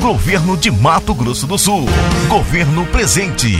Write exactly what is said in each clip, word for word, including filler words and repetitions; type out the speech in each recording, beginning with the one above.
Governo de Mato Grosso do Sul. Governo presente.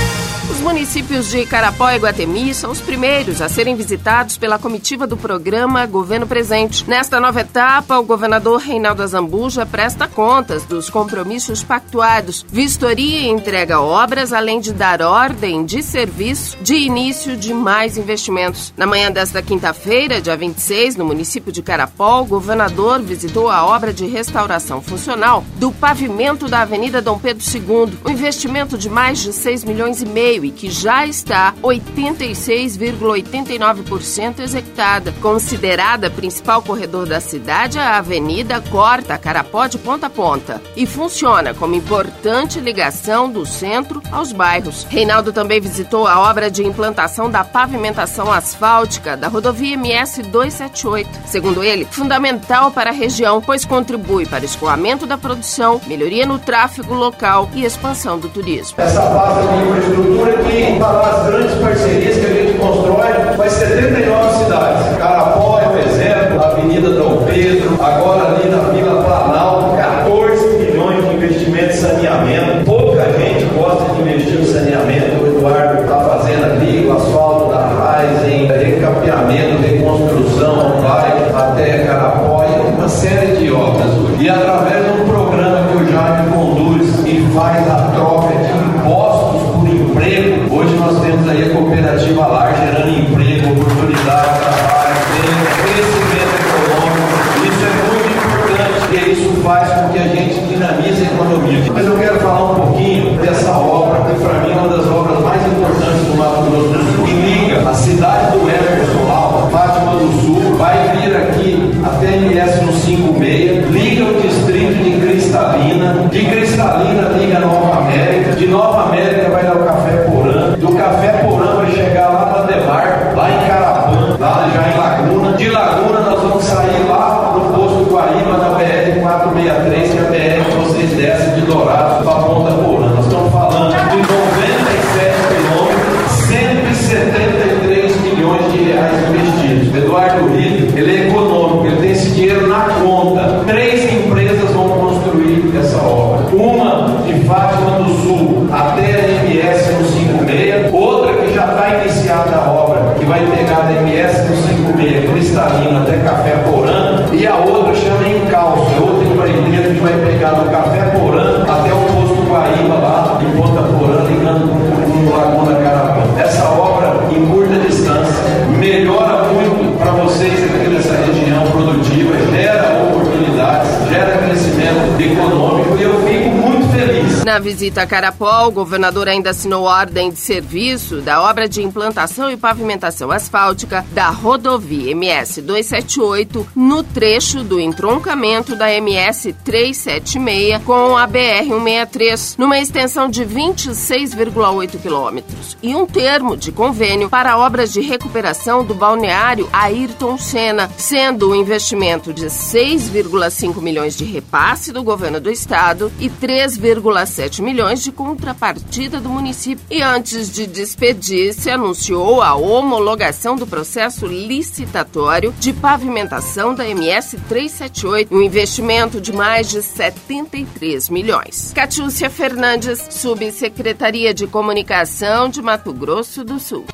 Os municípios de Carapó e Iguatemi são os primeiros a serem visitados pela comitiva do programa Governo Presente. Nesta nova etapa, o governador Reinaldo Azambuja presta contas dos compromissos pactuados, vistoria e entrega obras, além de dar ordem de serviço de início de mais investimentos. Na manhã desta quinta-feira, dia vinte e seis, no município de Carapó, o governador visitou a obra de restauração funcional do pavimento da Avenida Dom Pedro segundo, um investimento de mais de seis milhões e meio e que já está oitenta e seis vírgula oitenta e nove por cento executada. Considerada principal corredor da cidade, a avenida corta Carapó de ponta a ponta e funciona como importante ligação do centro aos bairros. Reinaldo também visitou a obra de implantação da pavimentação asfáltica da rodovia M S duzentos e setenta e oito. Segundo ele, fundamental para a região, pois contribui para o escoamento da produção, melhoria no tráfego local e expansão do turismo. Essa base de infraestrutura que, para as grandes parcerias que a gente constrói, vai setenta e nove cidades. Carapó é um exemplo, a Avenida Dom Pedro, agora ali na Vila Planalto, quatorze milhões de investimento em saneamento. Pouca gente gosta de investir no saneamento. O Eduardo está fazendo ali o asfalto da raiz, em recapeamento, reconstrução, vai até Carapó e uma série de obras. E através de um programa que o Jaime conduz e faz a troca de impostos por emprego, hoje nós temos aí a cooperativa Lar gerando emprego, oportunidade, trabalho, crescimento econômico. Isso é muito importante, porque isso faz com que a gente dinamize a economia. Mas eu quero falar um pouquinho dessa obra, que para mim é uma das obras mais importantes do Mato Grosso do Sul, que liga a cidade do Everson lá, Fátima do Sul, vai vir aqui até M S no cinquenta e seis, liga o distrito de Cristalina, de Cristalina liga Nova América, de Nova América vai dar o Café Porã, do Café Porã vai chegar lá na Demar, lá em Carapã, lá já em Laguna, de Laguna nós vamos sair lá no posto Guaíba, na B R quatrocentos e sessenta e três, que é a B R que vocês descem de Dourados para Ponta Porã. Nós estamos falando de noventa e sete quilômetros, cento e setenta e três milhões de reais investidos. Eduardo Rio, ele é econômico, ele tem esse dinheiro na conta. Três empresas vão construir essa obra. Uma de Fátima do Sul até a M S no cinquenta e seis, outra que já está iniciada a obra, que vai pegar da M S no cinquenta e seis, Cristalina até Café Porã, e a outra chama Encalço, outra empreiteira que vai pegar do Café Porã até o posto Guaíba lá em Ponta Porã, ligando com o Laguna Carapã. Essa obra em curta distância melhora muito para vocês aqui nessa região produtiva, gera oportunidades, gera crescimento econômico e eu fico muito feliz. Na visita a Carapó, o governador ainda assinou ordem de serviço da obra de implantação e pavimentação asfáltica da rodovia M S duzentos e setenta e oito no trecho do entroncamento da M S trezentos e setenta e seis com a B R cento e sessenta e três, numa extensão de vinte e seis vírgula oito quilômetros, e um termo de convênio para obras de recuperação do balneário Ayrton Senna, sendo o investimento de seis vírgula cinco milhões de repasse do governo do estado e três vírgula sete milhões de contrapartida do município. E antes de despedir-se, anunciou a homologação do processo licitatório de pavimentação da M S trezentos e setenta e oito, um investimento de mais de setenta e três milhões. Catiúcia Fernandes, Subsecretaria de Comunicação de Mato Grosso do Sul.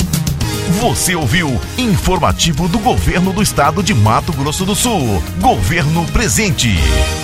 Você ouviu Informativo do Governo do Estado de Mato Grosso do Sul. Governo presente.